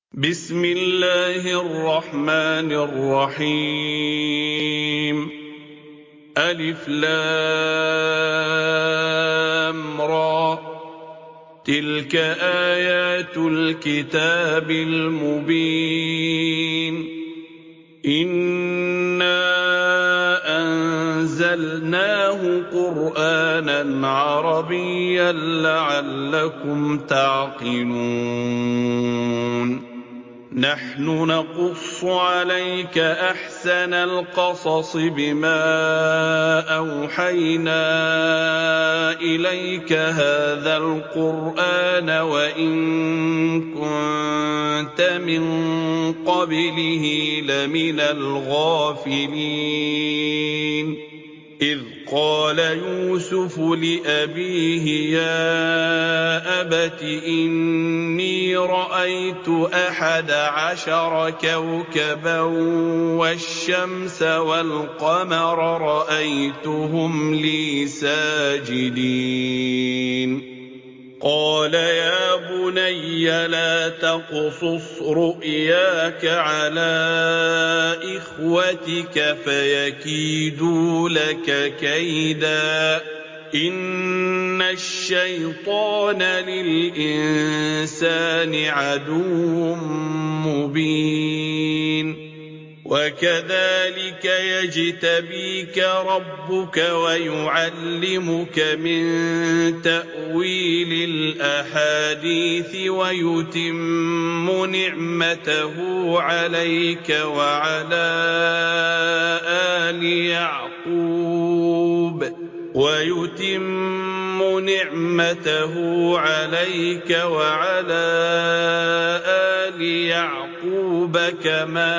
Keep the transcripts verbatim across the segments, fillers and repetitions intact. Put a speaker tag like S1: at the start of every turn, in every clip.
S1: بسم الله الرحمن الرحيم ألف لام را تلك آيات الكتاب المبين إنا أنزلناه قرآنا عربيا لعلكم تعقلون نحن نقص عليك أحسن القصص بما أوحينا إليك هذا القرآن وإن كنت من قبله لمن الغافلين إذ قال يوسف لأبيه يا أبت إني رأيت أحد عشر كوكبا والشمس والقمر رأيتهم لي ساجدين قال يا بني لا تقصص رؤياك على إخوتك فيكيدوا لك كيدا إن الشيطان للإنسان عدو مبين وكذلك يجتبيك ربك ويعلمك من تأويل الأحاديث ويتم نعمته عليك وعلى آل يعقوب ويتم نعمته عليك وعلى آل يعقوب كما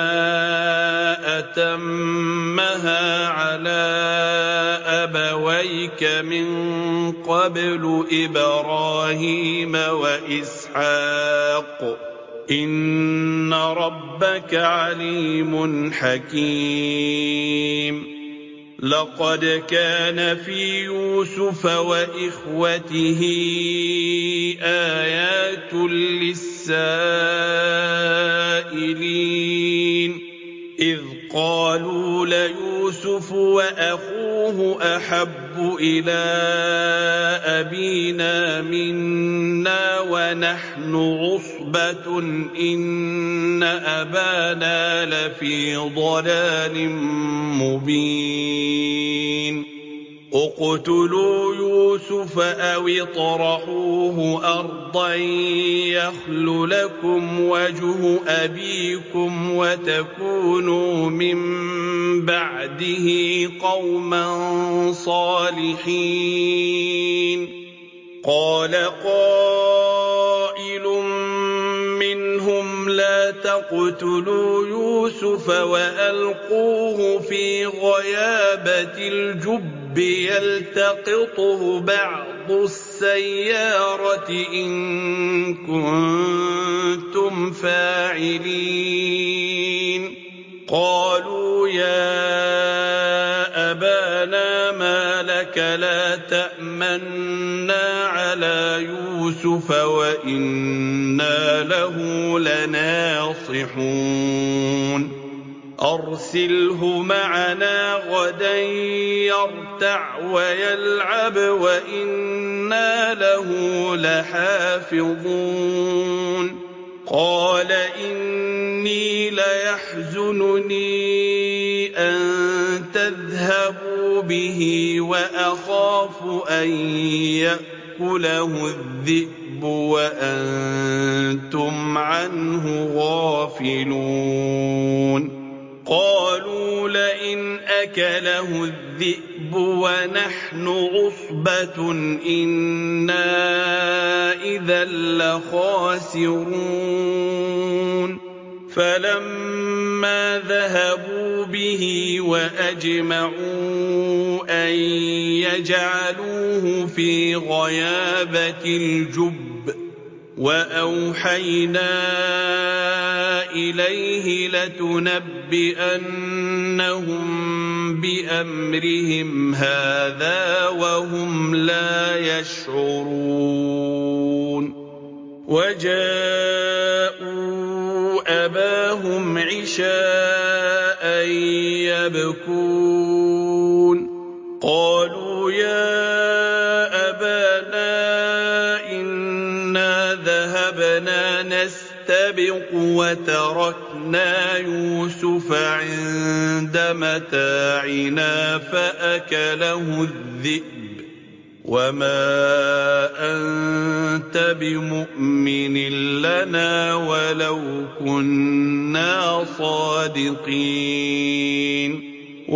S1: أتمها على أبويك من قبل إبراهيم وإسحاق إن ربك عليم حكيم لقد كان في يوسف وإخوته آيات للسائلين إذ قالوا ليوسف وأخوه أحب إلى أبينا منا ونحن عصبة إن أبانا لفي ضلال مبين اقتلوا يوسف أو اطرحوه أرضا يخل لكم وجه أبيكم وتكونوا من بعده قوما صالحين قال قائل منهم لا تقتلوا يوسف وألقوه في غيابة الجب يلتقطه بعض السيارة إن كنتم فاعلين قالوا يا أبانا ما لك لا تأمنا على يوسف وإنا له لناصحون أرسله معنا غدا يرتع ويلعب وإنا له لحافظون قال إني ليحزنني أن تذهبوا به وأخاف أن يأكله الذئب وأنتم عنه غافلون قالوا لئن أكله الذئب ونحن عصبة إنا إذا لخاسرون فلما ذهبوا به وأجمعوا أن يجعلوه في غيابة الجب وأوحينا إليه لتنبئنهم بأمرهم هذا وهم لا يشعرون وجاءوا أباهم عشاء يبكون قالوا يا أبانا إنا ذهبنا نستبق وتركنا يوسف عند متاعنا فأكله الذئب وما أنت بمؤمن لنا ولو كنا صادقين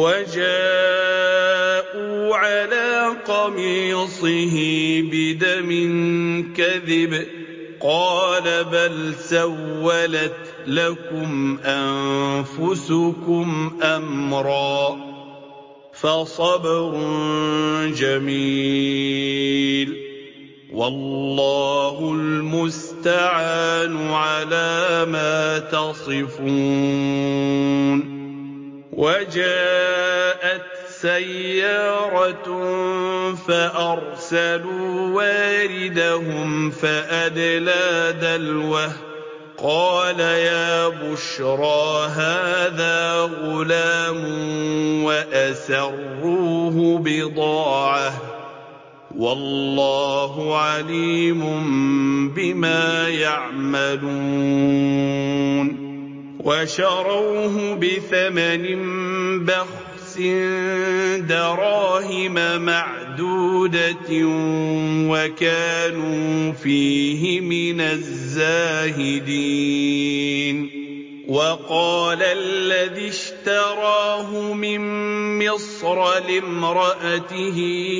S1: وجاءوا على قميصه بدم كذب قال بل سولت لكم أنفسكم أمرا فصبر جميل والله المستعان على ما تصفون وجاءت سيارة فأرسلوا واردهم فأدلى دلوه قال يا بشرى هذا غلام وأسروه بضاعة والله عليم بما يعملون وشروه بثمن بخس دراهم معدودة وكانوا فيه من الزاهدين وقال الذي اشتراه من مصر لامرأته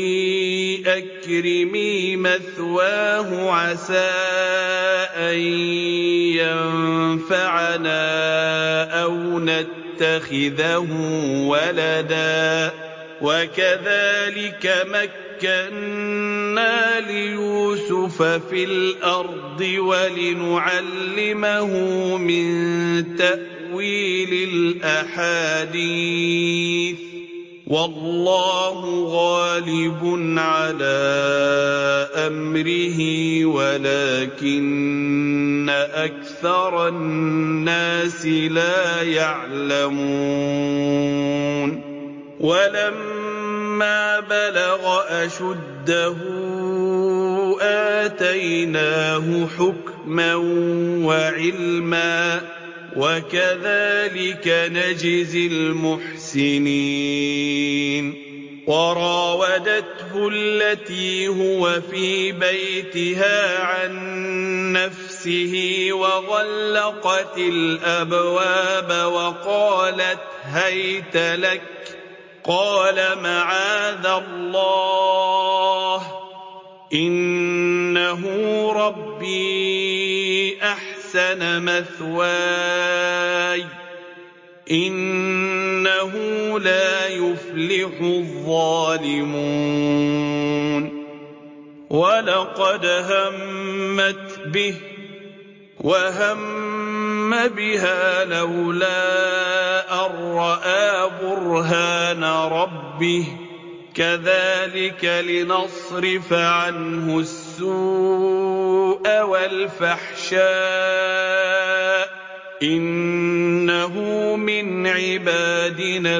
S1: أكرمي مثواه عسى أن ينفعنا أو نتخذه ولدا وكذلك مكنا ليوسف في الأرض ولنعلمه من تأويل الأحاديث والله غالب على أمره ولكن أكثر الناس لا يعلمون ولما بلغ أشده آتيناه حكما وعلما وكذلك نجزي المحسنين وراودته التي هو في بيتها عن نفسه وغلقت الأبواب وقالت هيت لك قال معاذ الله إنه ربي أحسن مثواي إنه لا يفلح الظالمون ولقد همت به وهم بها لولا أن رأى برهان ربه كذلك لنصرف عنه السوء والفحشاء إنه من عبادنا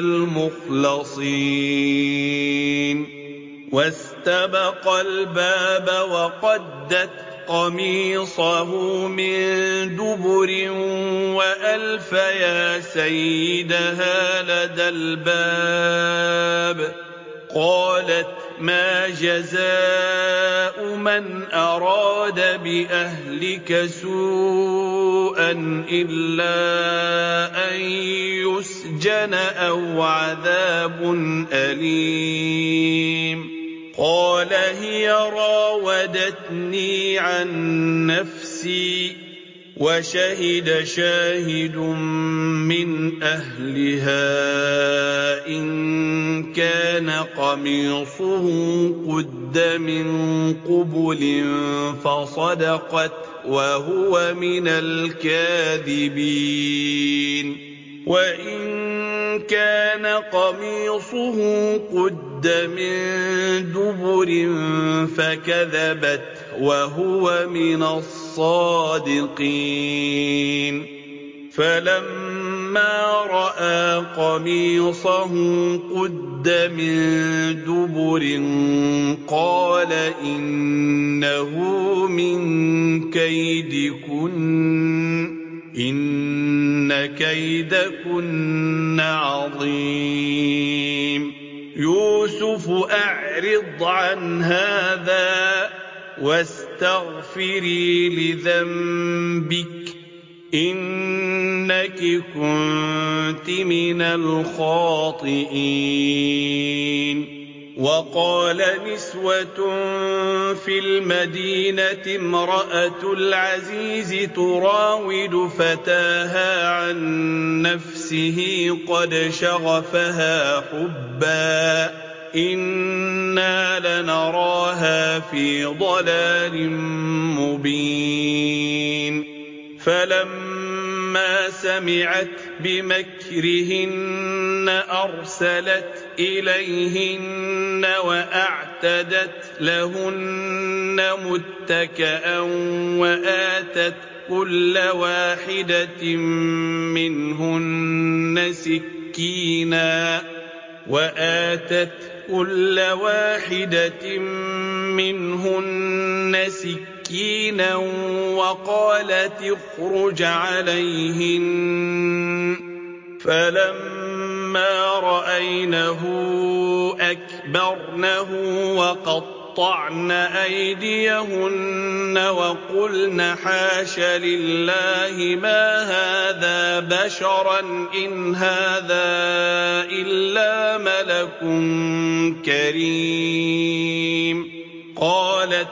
S1: المخلصين واستبق الباب وقدت قميصه من دبر وألف يا سيدها لدى الباب قالت ما جزاء من أراد بأهلك سوءا إلا أن يسجن أو عذاب أليم قال هي راودتني عن نفسي وشهد شاهد من أهلها إن كان قميصه قد من قبل فصدقت وهو من الكاذبين وإن كان قميصه قد من دبر فكذبت وهو من الصادقين فلما رأى قميصه قد من دبر قال إنه من كيدكن إن كيدكن عظيم يوسف أعرض عن هذا واستغفري لذنبك إنك كنت من الخاطئين وقال نسوة في المدينة امرأة العزيز تراود فتاها عن نفسه قد شغفها حبا إنا لنراها في ضلال مبين فلما سمعت بمكرهن أرسلت إليهن وأعتدت لهن متكأ وآتت كل واحدة منهن سكينا وآتت كل واحدة منهن سكينا وقالت اخرج عليهن فلما رأينه أكبرنه وقطعن أيديهن وقلن حاش لله ما هذا بشرا إن هذا إلا ملك كريم قالت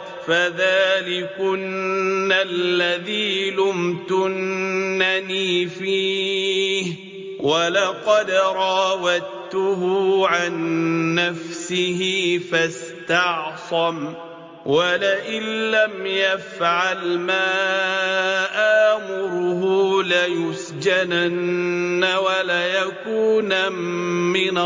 S1: فذلكن الذي لمتنني فيه ولقد راودته عن نفسه فاستعصم ولئن لم يفعل ما آمره ليسجنن وليكون من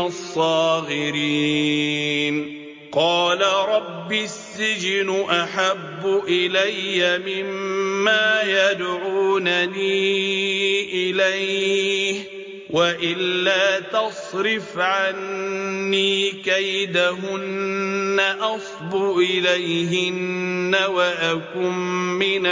S1: الصاغرين قال رب السجن أحب إلي مما يدعونني إليه وإلا تصرف عني كيدهن أصب إليهن وأكن من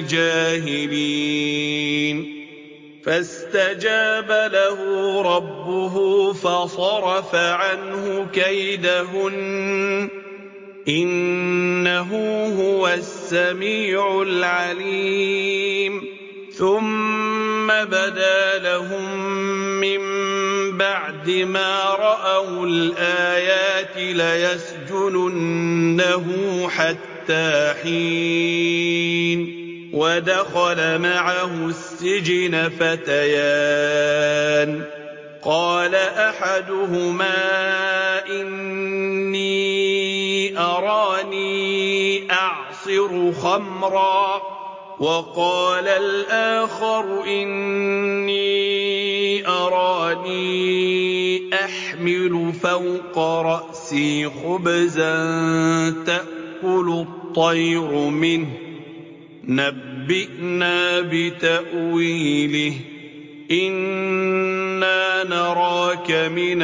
S1: الجاهلين فاستجاب له ربه فصرف عنه كيدهن إنه هو السميع العليم ثم بدا لهم من بعد ما رأوا الآيات ليسجننه حتى حين ودخل معه السجن فتيان قال أحدهما إني أراني أعصر خمرا وقال الآخر إني أراني أحمل فوق رأسي خبزا تأكل الطير منه نبئنا بتأويله إنا نراك من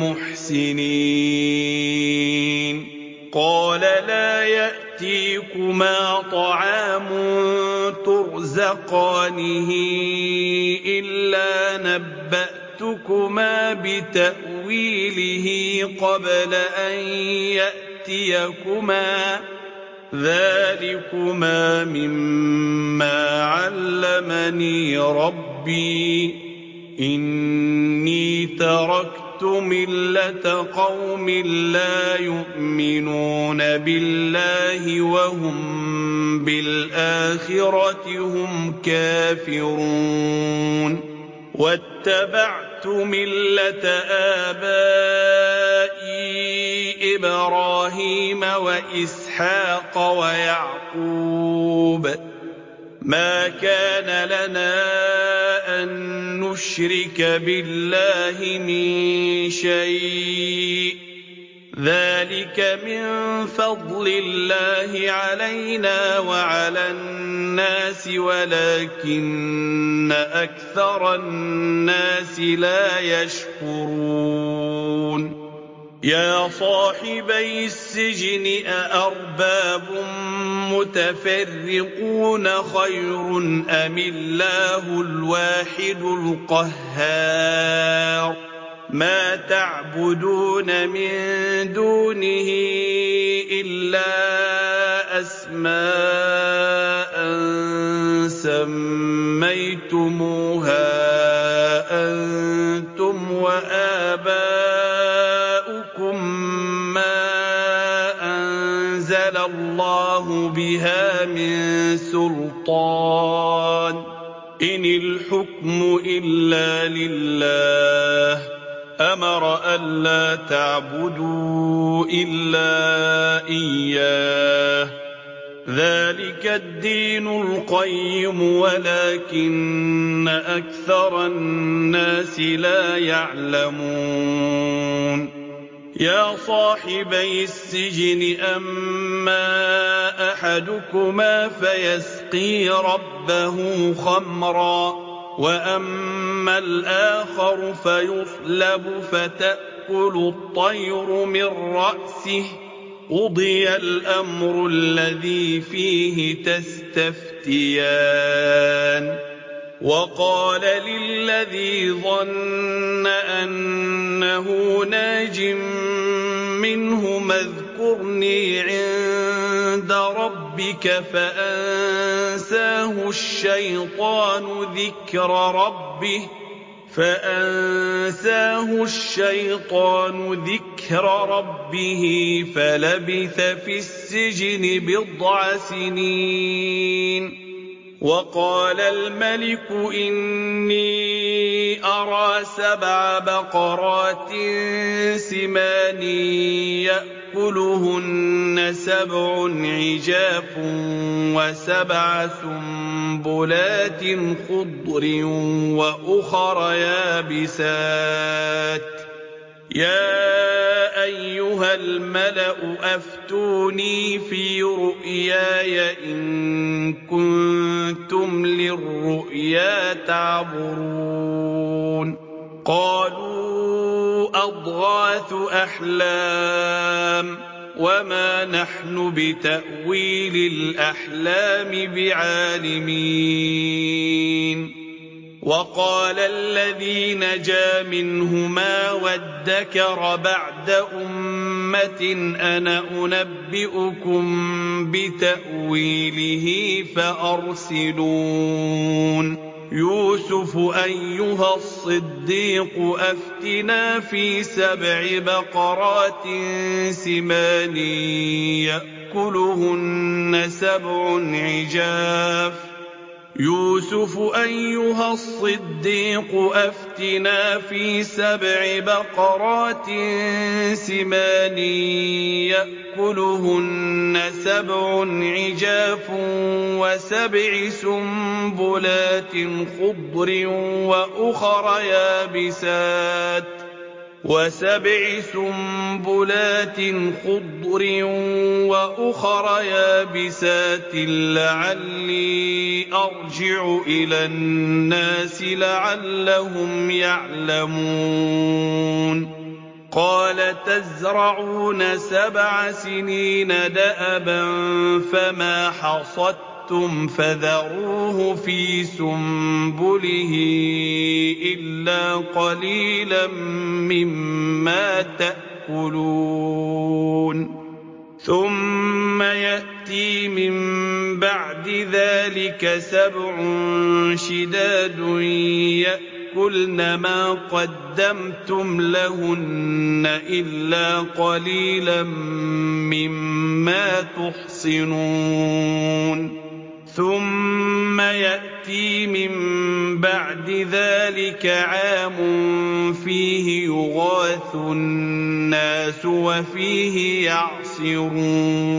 S1: المحسنين قال لا يأتيكما طعام ترزقانه إلا نبأتكما بتأويله قبل أن يأتيكما ذلكما مما علمني ربي إني تركت ملة قوم لا يؤمنون بالله وهم بالآخرة هم كافرون واتبعت ملة آبائي إبراهيم وإسحاق ويعقوب ما كان لنا أن نشرك بالله من شيء ذلك من فضل الله علينا وعلى الناس ولكن أكثر الناس لا يشكرون يا صاحبي السجن أأرباب متفرقون خير أم الله الواحد القهار ما تعبدون من دونه إلا أسماء سميتموها أنتم وآباؤكم ما أنزل الله بها من سلطان إن الحكم إلا لله أمر ألا تعبدوا إلا إياه ذلك الدين القيم ولكن أكثر الناس لا يعلمون يا صاحبي السجن أما أحدكما فيسقي ربه خمرا وأما الآخر فيصلب فتأكل الطير من رأسه قضي الأمر الذي فيه تستفتيان وقال للذي ظن أنه ناج منهما اذكرني عند ربك فأنساه الشيطان ذكر ربه فأنساه الشيطان ذكر ربه فلبث في السجن بضع سنين وقال الملك إني أرى سبع بقرات سمان يأكلهن سبع عجاف وسبع سنبلات خضر وأخر يابسات يا أيها الملأ أفتوني في رؤياي إن كنتم للرؤيا تعبرون قالوا أضغاث أحلام وما نحن بتأويل الأحلام بعالمين وقال الذي نجا منهما وادكر بعد أمة أنا أنبئكم بتأويله فأرسلون يوسف أيها الصديق أفتنا في سبع بقرات سمان يأكلهن سبع عجاف يوسف أيها الصديق أفتنا في سبع بقرات سمان يأكلهن سبع عجاف وسبع سنبلات خضر وأخر يابسات وسبع سنبلات خضر وأخر يابسات لعلي أرجع إلى الناس لعلهم يعلمون قال تزرعون سبع سنين دأبا فما حصدتم فذروه في سنبله إلا قليلا مما تأكلون ثم يأتي من بعد ذلك سبع شداد يأكلن ما قدمتم لهن إلا قليلا مما تحصنون ثم يأتي من بعد ذلك عام فيه يغاث الناس وفيه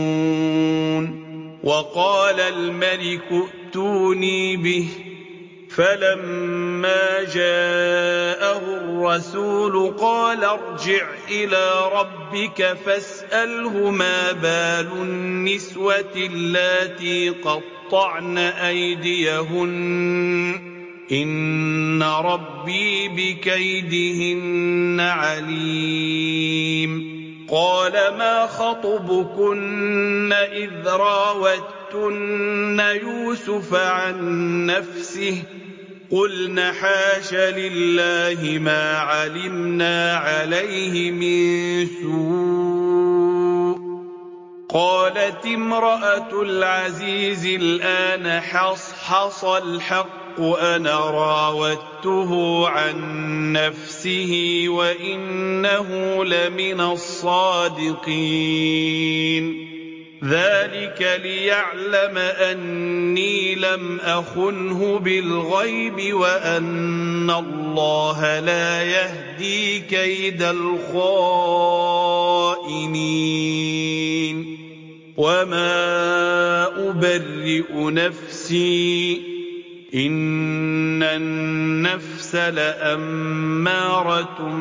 S1: يعصرون وقال الملك ائتوني به فلما جاءه الرسول قال ارجع إلى ربك فاسأله ما بال النسوة اللاتي قطعن أيديهن إن ربي بكيدهن عليم. قال ما خطبكن إذ راوتن يوسف عن نفسه قلن حاش لله ما علمنا عليه من سوء. قالت امرأة العزيز الآن حصحص الحق أنا راودته عن نفسه وإنه لمن الصادقين. ذلك ليعلم أني لم أخنه بالغيب وأن الله لا يهدي كيد الخائنين. وما أبرئ نفسي إن النفس لأمارة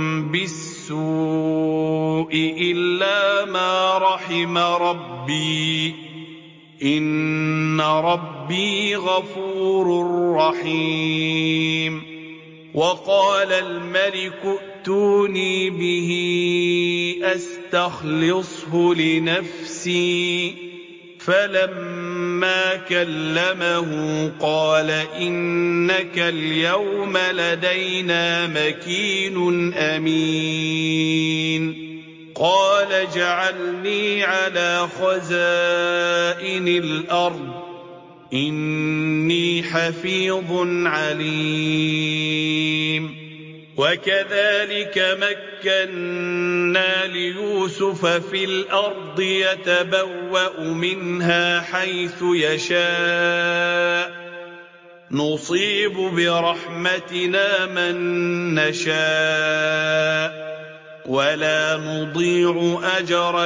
S1: بالسوء إلا ما رحم ربي إن ربي غفور رحيم. وقال الملك ائتوني به أستخلصه لنفسي فلما كلمه قال إنك اليوم لدينا مكين أمين. قال اجعلني على خزائن الأرض إني حفيظ عليم. وكذلك مكنا ليوسف في الأرض يتبوأ منها حيث يشاء نصيب برحمتنا من نشاء ولا نضيع أجر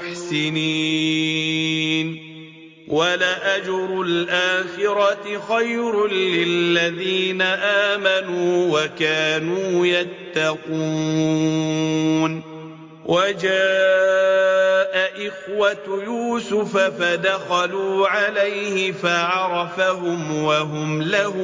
S1: المحسنين. ولأجر الآخرة خير للذين آمنوا وكانوا يتقون. وجاء إخوة يوسف فدخلوا عليه فعرفهم وهم له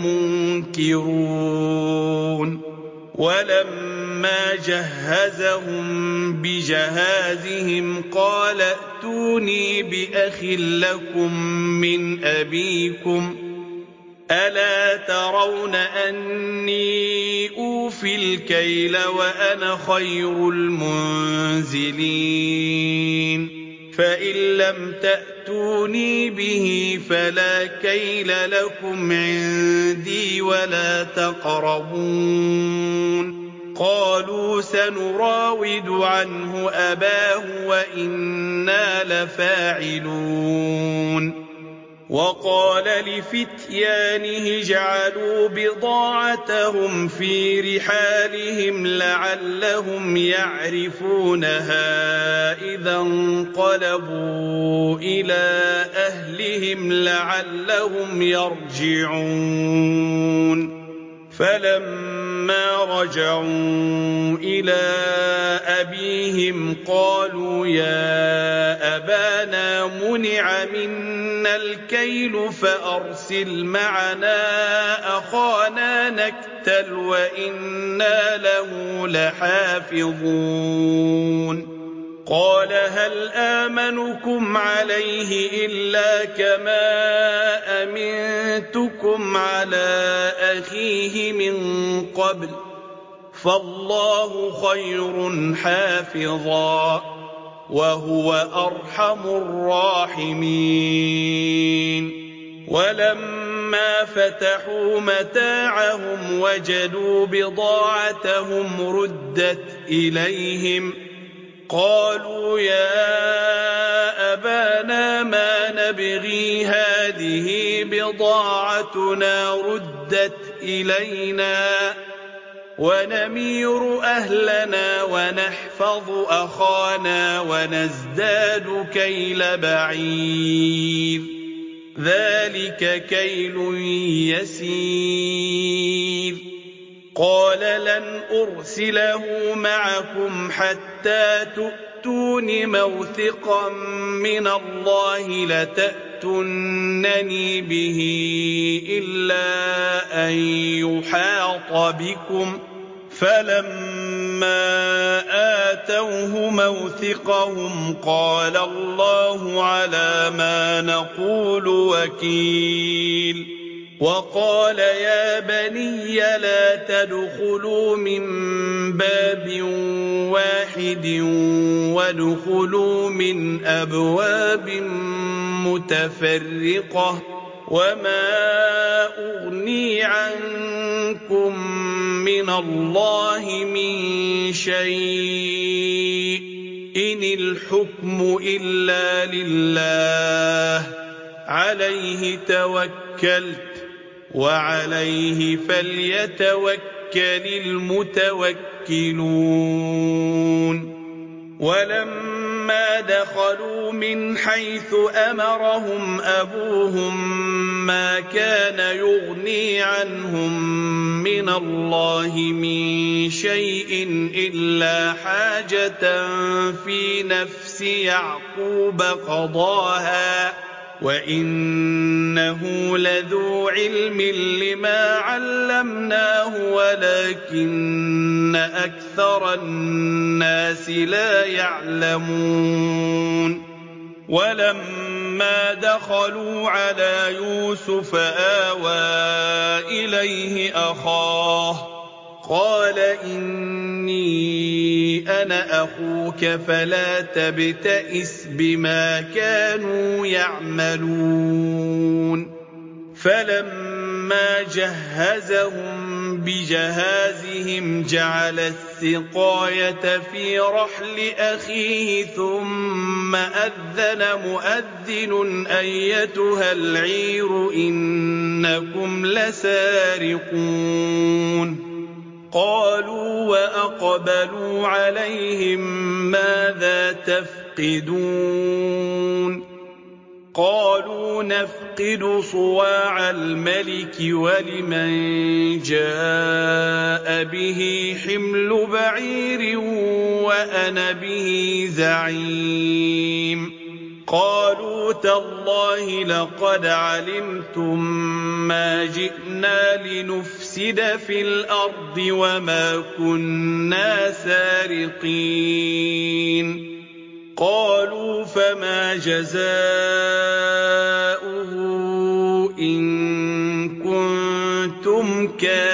S1: منكرون. ولما جهزهم بجهازهم قال ائتوني بأخ لكم من أبيكم ألا ترون أني أوفي الكيل وأنا خير المنزلين. فإن لم تأتوني به فلا كيل لكم عندي ولا تقربون. قالوا سنراود عنه أباه وإنا لفاعلون. وقال لفتيانه اجعلوا بضاعتهم في رحالهم لعلهم يعرفونها إذا انقلبوا إلى أهلهم لعلهم يرجعون. فلما رجعوا إلى أبيهم قالوا يا أبانا منع منا الكيل فأرسل معنا أخانا نكتل وإنا له لحافظون. قال هل آمنكم عليه إلا كما أمنتكم على أخيه من قبل فالله خير حافظا وهو أرحم الراحمين. ولما فتحوا متاعهم وجدوا بضاعتهم ردت إليهم قالوا يا أبانا ما نبغي هذه بضاعتنا ردت إلينا ونمير أهلنا ونحفظ أخانا ونزداد كيل بعير ذلك كيل يسير قال لن أرسله معكم حتى تؤتون موثقا من الله لتأتونني به إلا أن يحاط بكم فلما آتوه موثقهم قال الله على ما نقول وكيل وقال يا بني لا تدخلوا من باب واحد وادخلوا من أبواب متفرقة وما أغني عنكم من الله من شيء إن الحكم إلا لله عليه توكلت وعليه فليتوكل المتوكلون ولما دخلوا من حيث أمرهم أبوهم ما كان يغني عنهم من الله من شيء إلا حاجة في نفس يعقوب قضاها وإنه لذو علم لما علمناه ولكن أكثر الناس لا يعلمون ولما دخلوا على يوسف آوى إليه أخاه قال إني أنا أخوك فلا تبتئس بما كانوا يعملون فلما جهزهم بجهازهم جعل السقاية في رحل أخيه ثم أذن مؤذن أيتها العير إنكم لسارقون قالوا وأقبلوا عليهم ماذا تفقدون قالوا نفقد صواع الملك ولمن جاء به حمل بعير وأنا به زعيم قالوا تالله لقد علمتم ما جئنا لنفسد في الأرض وما كنا سارقين قالوا فما جزاؤه إن كنتم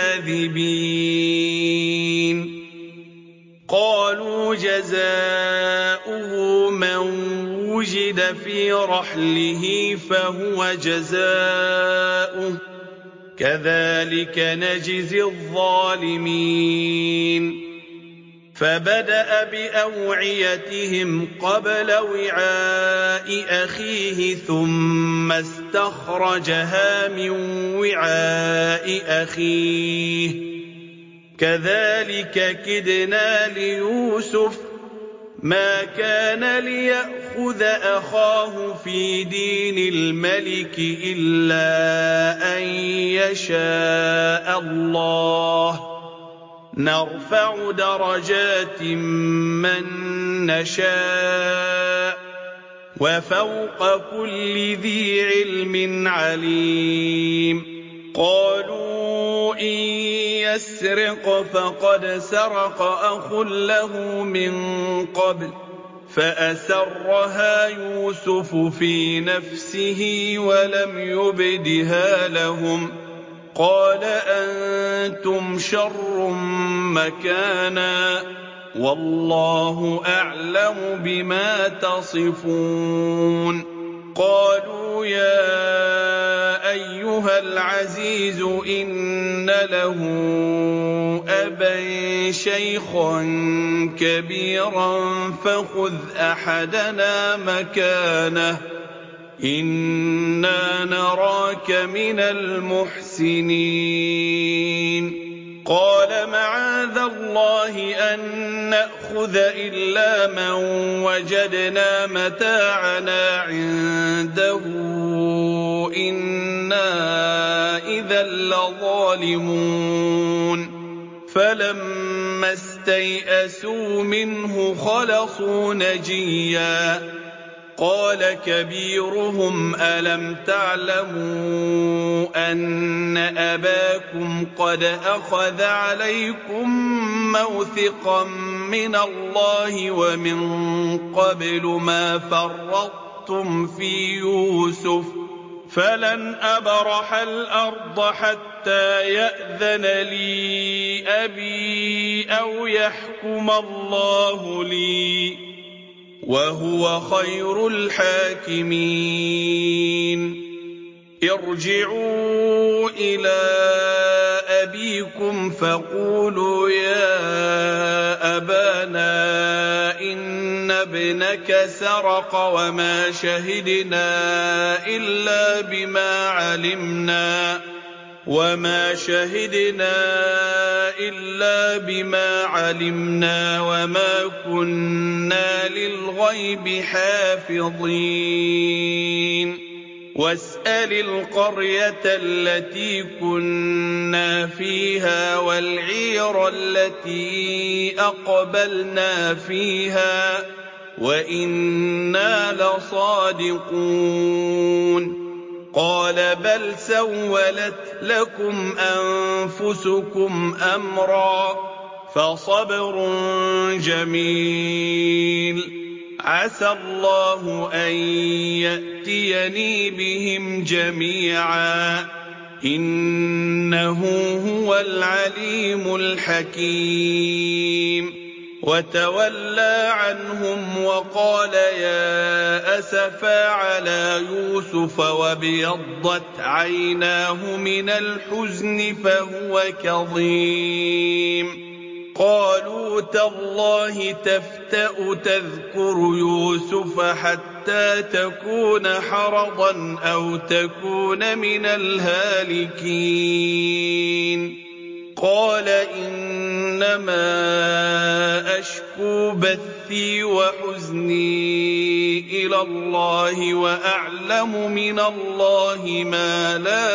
S1: كاذبين قالوا جزاؤه من وجد في رحله فهو جزاؤه كذلك نجزي الظالمين فبدأ بأوعيتهم قبل وعاء أخيه ثم استخرجها من وعاء أخيه كذلك كدنا ليوسف ما كان ليأخذ أخاه في دين الملك إلا أن يشاء الله نرفع درجات من نشاء وفوق كل ذي علم عليم قالوا إن يسرق فقد سرق أخ له من قبل فأسرها يوسف في نفسه ولم يبدها لهم قال أنتم شر مكانا والله أعلم بما تصفون قالوا يا أيها العزيز إن له أبا شيخا كبيرا فخذ أحدنا مكانه إنا نراك من المحسنين قال معاذ الله أن نأخذ إلا من وجدنا متاعنا عنده إِنَّا إِذًا لَّظَالِمُونَ فَلَمَّا اسْتَيْأَسُوا مِنْهُ خَلَصُوا نَجِيًّا قَالَ كَبِيرُهُمْ أَلَمْ تَعْلَمُوا أَنَّ أَبَاكُمْ قَدْ أَخَذَ عَلَيْكُم مَّوْثِقًا مِّنَ اللَّهِ وَمِن قَبْلُ مَا فَرَّطتُمْ فِي يُوسُفَ فَلَنْ أَبْرَحَ الْأَرْضَ حَتَّىٰ يَأْذَنَ لِي أَبِي أَوْ يَحْكُمَ اللَّهُ لِي وَهُوَ خَيْرُ الْحَاكِمِينَ ارْجِعُوا إِلَىٰ أَبِيكُمْ فَقُولُوا يَا أَبَانَا إِنَّ ابْنَكَ سَرَقَ وَمَا شَهِدْنَا إِلَّا بِمَا عَلِمْنَا وَمَا شَهِدْنَا إِلَّا بِمَا عَلِمْنَا وَمَا كُنَّا لِلْغَيْبِ حَافِظِينَ وَاسْأَلِ الْقَرْيَةَ الَّتِي كُنَّا فِيهَا وَالْعِيرَ الَّتِي أَقْبَلْنَا فِيهَا وَإِنَّا لَصَادِقُونَ قَالَ بَلْ سَوَّلَتْ لَكُمْ أَنفُسُكُمْ أَمْرًا فَصَبْرٌ جَمِيلٌ عَسَى اللَّهُ أَن يَأْتِيَنِي بِهِمْ جَمِيعًا إِنَّهُ هُوَ الْعَلِيمُ الْحَكِيمُ وَتَوَلَّىٰ عَنْهُمْ وَقَالَ يَا أَسَفَىٰ عَلَىٰ يُوسُفَ وَابْيَضَّتْ عَيْنَاهُ مِنَ الْحُزْنِ فَهُوَ كَظِيمٌ قَالُوا تَاللَّهِ تَفْتَأُ تَذْكُرُ يُوسُفَ حَتَّىٰ تَكُونَ حَرَضًا أَوْ تَكُونَ مِنَ الْهَالِكِينَ قَالَ إِنَّمَا أَشْكُو بَثِّي وَحُزْنِي إِلَى اللَّهِ وَأَعْلَمُ مِنَ اللَّهِ مَا لَا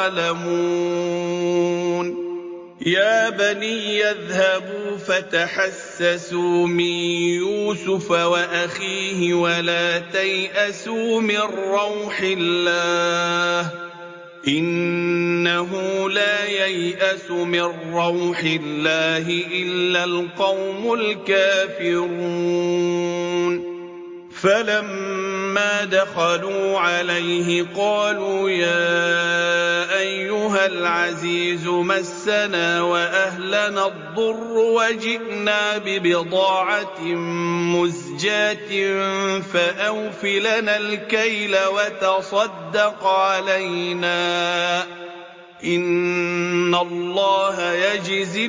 S1: تَعْلَمُونَ يَا بَنِيَّ اذْهَبُوا فَتَحَسَّسُوا مِن يُوسُفَ وَأَخِيهِ وَلَا تَيْأَسُوا مِن رَّوْحِ اللَّهِ إِنَّهُ لَا يَيْأَسُ مِن رَّوْحِ اللَّهِ إِلَّا الْقَوْمُ الْكَافِرُونَ فَلَمَّا دَخَلُوا عَلَيْهِ قَالُوا يَا أَيُّهَا الْعَزِيزُ مَسَّنَا وَأَهْلَنَا الضُّرُّ وَجِئْنَا بِبِضَاعَةٍ مُزْجَاةٍ فَأَوْفِ لَنَا الْكَيْلَ وَتَصَدَّقْ عَلَيْنَا إِنَّ اللَّهَ يَجْزِي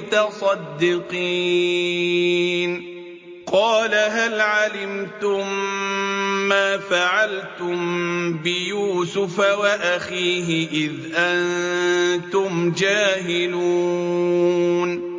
S1: الْمُتَصَدِّقِينَ قَالَ هَلْ عَلِمْتُم مَّا فَعَلْتُم بِيُوسُفَ وَأَخِيهِ إِذْ أَنتُمْ جَاهِلُونَ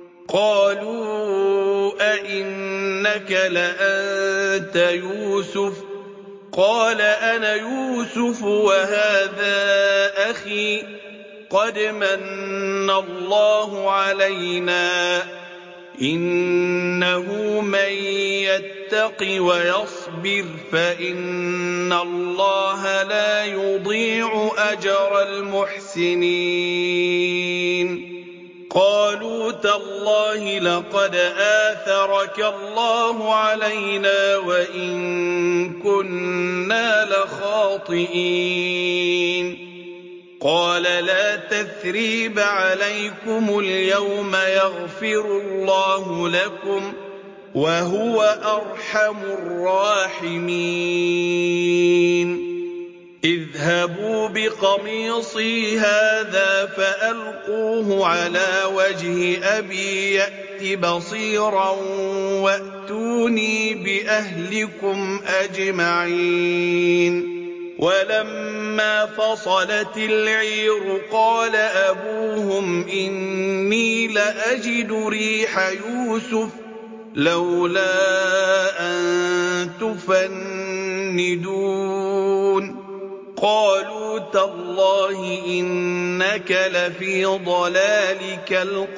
S1: قَالُوا أَإِنَّكَ لَأَنتَ يُوسُفُ قَالَ أَنَا يُوسُفُ وَهَٰذَا أَخِي قَدْ مَنَّ اللَّهُ عَلَيْنَا إِنَّهُ مَن يَتَّقِ وَيَصْبِرْ فَإِنَّ اللَّهَ لَا يُضِيعُ أَجْرَ الْمُحْسِنِينَ قَالُوا تَاللَّهِ لَقَدْ آثَرَكَ اللَّهُ عَلَيْنَا وَإِن كُنَّا لَخَاطِئِينَ قَالَ لَا تَثْرِيبَ عَلَيْكُمُ الْيَوْمَ يَغْفِرُ اللَّهُ لَكُمْ وَهُوَ أَرْحَمُ الرَّاحِمِينَ اذْهَبُوا بِقَمِيصِي هَٰذَا فَأَلْقُوهُ عَلَىٰ وَجْهِ أَبِي يَأْتِ بَصِيرًا وَأْتُونِي بِأَهْلِكُمْ أَجْمَعِينَ وَلَمَّا فَصَلَتِ الْعِيرُ قَالَ أَبُوهُمْ إِنِّي لَأَجِدُ رِيحَ يُوسُفَ لَوْلَا أَن تُفَنِّدُونِ قالوا تالله إنك لفي ضلالك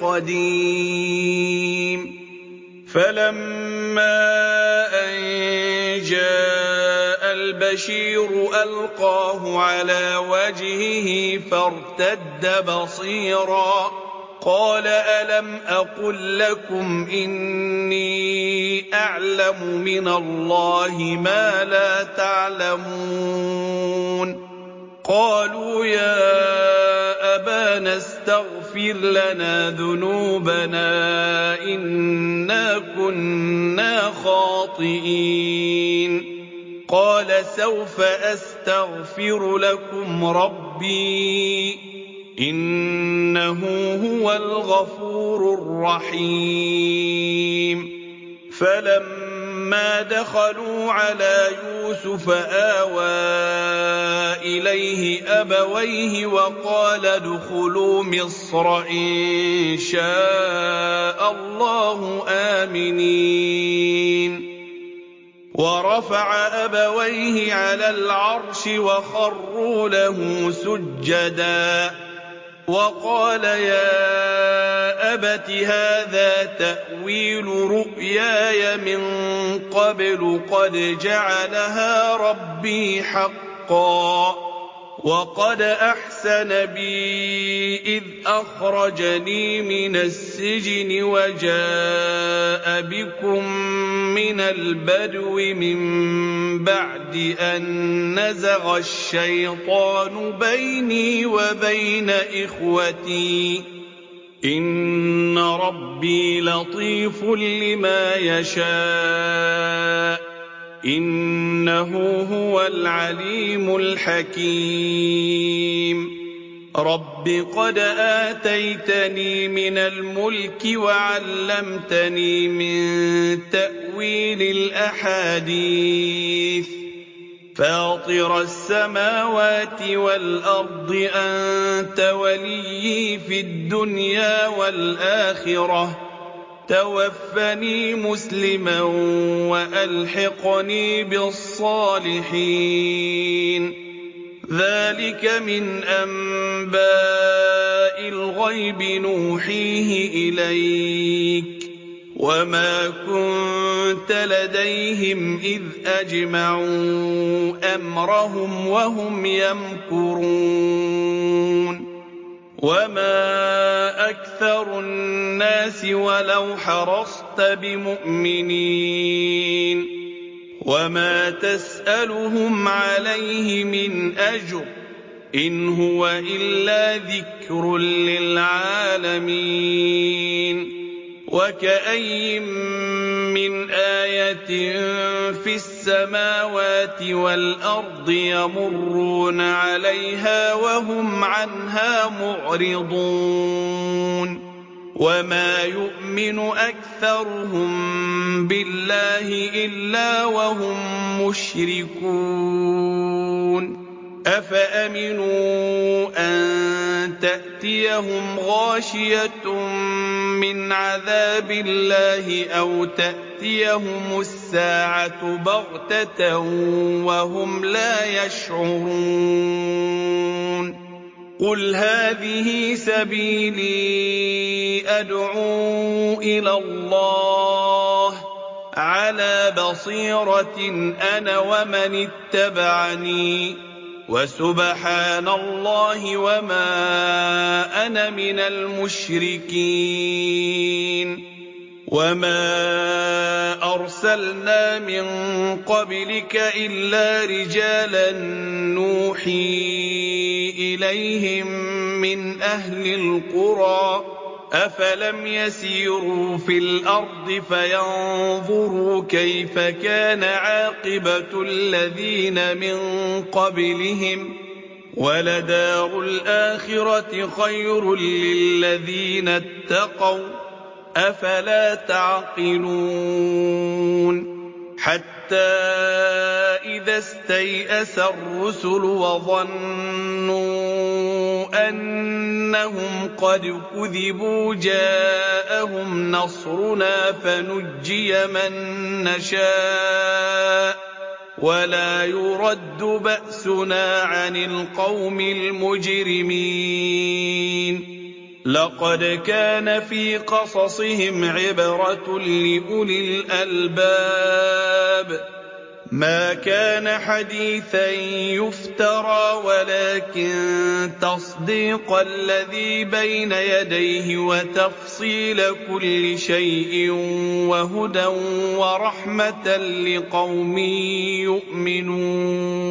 S1: القديم فلما أن جاء البشير ألقاه على وجهه فارتد بصيرا قال ألم أقل لكم إني أعلم من الله ما لا تعلمون قالوا يا أبانا استغفر لنا ذنوبنا إنا كنا خاطئين قال سوف أستغفر لكم ربي إنه هو الغفور الرحيم فلما دخلوا على يوسف آوى إليه أبويه وقال ادخلوا مصر إن شاء الله آمنين ورفع أبويه على العرش وخروا له سجدا وقال يا أبت هذا تأويل رؤياي من قبل قد جعلها ربي حقا وقد أحسن بي إذ أخرجني من السجن وجاء بكم من البدو من بعد أن نزغ الشيطان بيني وبين إخوتي إن ربي لطيف لما يشاء إنه هو العليم الحكيم رب قد آتيتني من الملك وعلمتني من تأويل الأحاديث فاطر السماوات والأرض أنت وليي في الدنيا والآخرة توفني مسلما وألحقني بالصالحين ذلك من أنباء الغيب نوحيه إليك وما كنت لديهم إذ أجمعوا أمرهم وهم يمكرون وما أكثر الناس ولو حرصت بمؤمنين وما تسألهم عليه من أجر إن هو إلا ذكر للعالمين وكأي من آية في السماوات والأرض يمرون عليها وهم عنها معرضون وما يؤمن أكثرهم بالله إلا وهم مشركون أفأمنوا أن تأتيهم غاشية من عذاب الله أو تأتيهم الساعة بغتة وهم لا يشعرون قل هذه سبيلي أدعو إلى الله على بصيرة أنا ومن اتبعني وسبحان الله وما أنا من المشركين وما أرسلنا من قبلك إلا رجالا نوحي إليهم من أهل القرى أفلم يسيروا في الأرض فينظروا كيف كان عاقبة الذين من قبلهم ولدار الآخرة خير للذين اتقوا أفلا تعقلون حتى إذا استيأس الرسل وظنوا أنهم قد كذبوا جاءهم نصرنا فنجي من نشاء ولا يرد بأسنا عن القوم المجرمين لقد كان في قصصهم عبرة لأولي الألباب ما كان حديثا يفترى ولكن تصديق الذي بين يديه وتفصيل كل شيء وهدى ورحمة لقوم يؤمنون